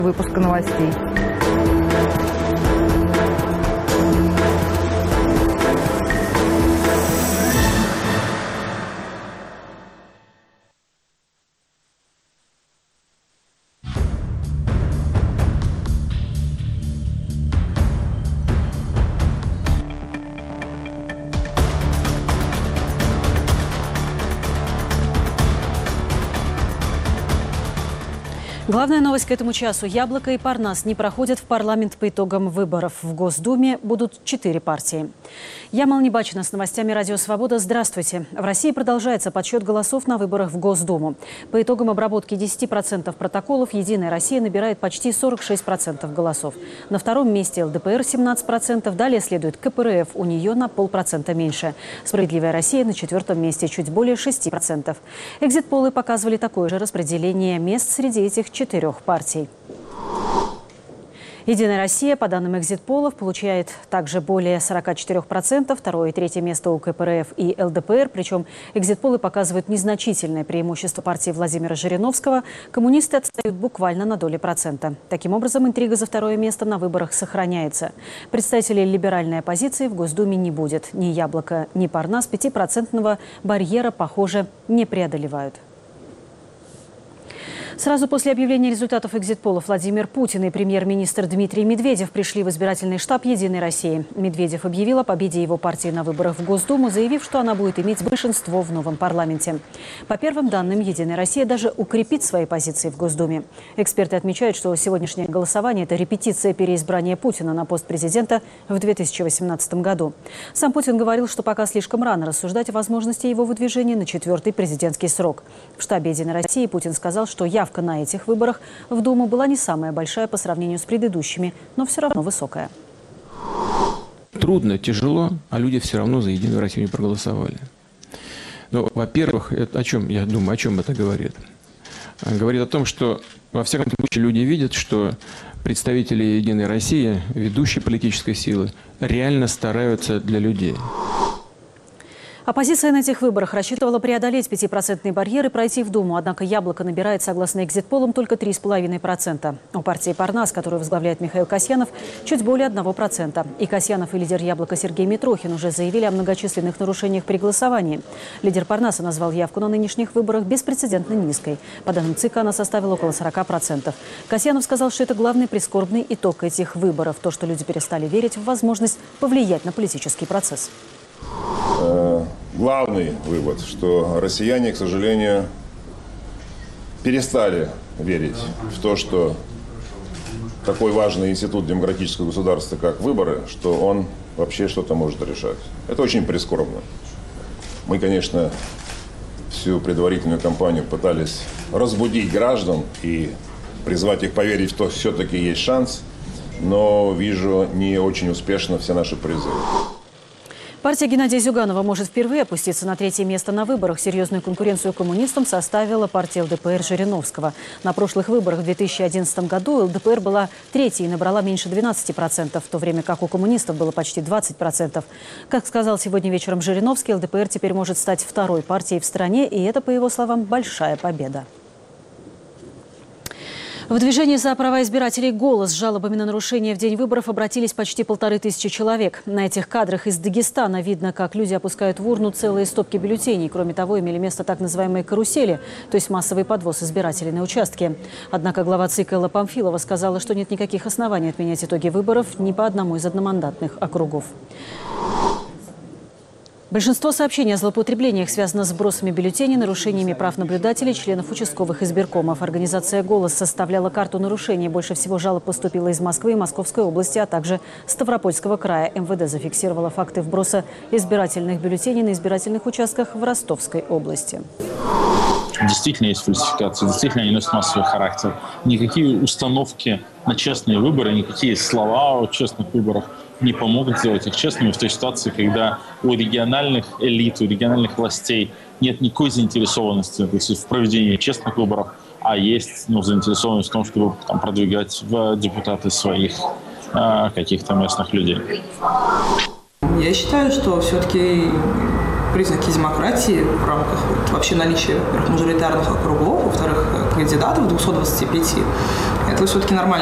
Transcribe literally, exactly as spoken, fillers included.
Выпуска новостей. Главная новость к этому часу. «Яблоко» и «Парнас» не проходят в парламент по итогам выборов. В Госдуме будут четыре партии. Я Мални Бачина с новостями «Радио Свобода». Здравствуйте. В России продолжается подсчет голосов на выборах в Госдуму. По итогам обработки десяти процентов протоколов «Единая Россия» набирает почти сорок шесть процентов голосов. На втором месте эл дэ пэ эр семнадцать процентов. Далее следует ка пэ эр эф, у нее на полпроцента меньше. «Справедливая Россия» на четвертом месте, чуть более шести процентов. Экзит-полы показывали такое же распределение мест среди этих четырех партий. «Единая Россия», по данным экзит-полов, получает также более сорока четырёх процентов. Второе и третье место у ка пэ эр эф и эл дэ пэ эр. Причем экзит-полы показывают незначительное преимущество партии Владимира Жириновского. Коммунисты отстают буквально на доли процента. Таким образом, интрига за второе место на выборах сохраняется. Представителей либеральной оппозиции в Госдуме не будет. Ни «Яблоко», ни «Парнас» пятипроцентного барьера, похоже, не преодолевают. Сразу после объявления результатов экзит-полов Владимир Путин и премьер-министр Дмитрий Медведев пришли в избирательный штаб «Единой России». Медведев объявил о победе его партии на выборах в Госдуму, заявив, что она будет иметь большинство в новом парламенте. По первым данным, «Единая Россия» даже укрепит свои позиции в Госдуме. Эксперты отмечают, что сегодняшнее голосование – это репетиция переизбрания Путина на пост президента в две тысячи восемнадцатом году. Сам Путин говорил, что пока слишком рано рассуждать о возможности его выдвижения на четвертый президентский срок. В штабе «Единой России» Путин сказал, что явка на этих выборах в Думу была не самая большая по сравнению с предыдущими, но все равно высокая. Трудно, тяжело, а люди все равно за «Единую Россию не проголосовали. Ну, во-первых, это о чем, я думаю, о чем это говорит? Говорит о том, что, во всяком случае, люди видят, что представители «Единой России», ведущие политической силы, реально стараются для людей. Оппозиция на этих выборах рассчитывала преодолеть пятипроцентный барьер и пройти в Думу. Однако «Яблоко» набирает, согласно экзит-полам, только три с половиной процента. У партии «Парнас», которую возглавляет Михаил Касьянов, чуть более одного процента. И Касьянов, и лидер «Яблока» Сергей Митрохин уже заявили о многочисленных нарушениях при голосовании. Лидер «Парнаса» назвал явку на нынешних выборах беспрецедентно низкой. По данным ЦИК, она составила около сорока процентов. Касьянов сказал, что это главный прискорбный итог этих выборов. То, что люди перестали верить в возможность повлиять на политический процесс. Главный вывод, что россияне, к сожалению, перестали верить в то, что такой важный институт демократического государства, как выборы, что он вообще что-то может решать. Это очень прискорбно. Мы, конечно, всю предварительную кампанию пытались разбудить граждан и призвать их поверить в то, что все-таки есть шанс, но вижу не очень успешно все наши призывы. Партия Геннадия Зюганова может впервые опуститься на третье место на выборах. Серьезную конкуренцию коммунистам составила партия эл дэ пэ эр Жириновского. На прошлых выборах в две тысячи одиннадцатом году эл дэ пэ эр была третьей и набрала меньше двенадцати процентов, в то время как у коммунистов было почти двадцать процентов. Как сказал сегодня вечером Жириновский, эл дэ пэ эр теперь может стать второй партией в стране, и это, по его словам, большая победа. В движении за права избирателей «Голос» с жалобами на нарушения в день выборов обратились почти полторы тысячи человек. На этих кадрах из Дагестана видно, как люди опускают в урну целые стопки бюллетеней. Кроме того, имели место так называемые карусели, то есть массовый подвоз избирателей на участке. Однако глава ЦИК Элла Памфилова сказала, что нет никаких оснований отменять итоги выборов ни по одному из одномандатных округов. Большинство сообщений о злоупотреблениях связано с сбросами бюллетеней, нарушениями прав наблюдателей, членов участковых избиркомов. Организация «Голос» составляла карту нарушений. Больше всего жалоб поступило из Москвы и Московской области, а также Ставропольского края. эм вэ дэ зафиксировала факты вброса избирательных бюллетеней на избирательных участках в Ростовской области. Действительно есть фальсификации, действительно они носят массовый характер. Никакие установки на честные выборы, никакие слова о честных выборах не помогут сделать их честными в той ситуации, когда у региональных элит, у региональных властей нет никакой заинтересованности, то есть в проведении честных выборов, а есть ну, заинтересованность в том, чтобы там, продвигать в депутаты своих а, каких-то местных людей. Я считаю, что все-таки признаки демократии в рамках вот, вообще наличия, во-первых, мажоритарных округов, во-вторых, кандидатов двухсот двадцати пяти. Это это все-таки нормально.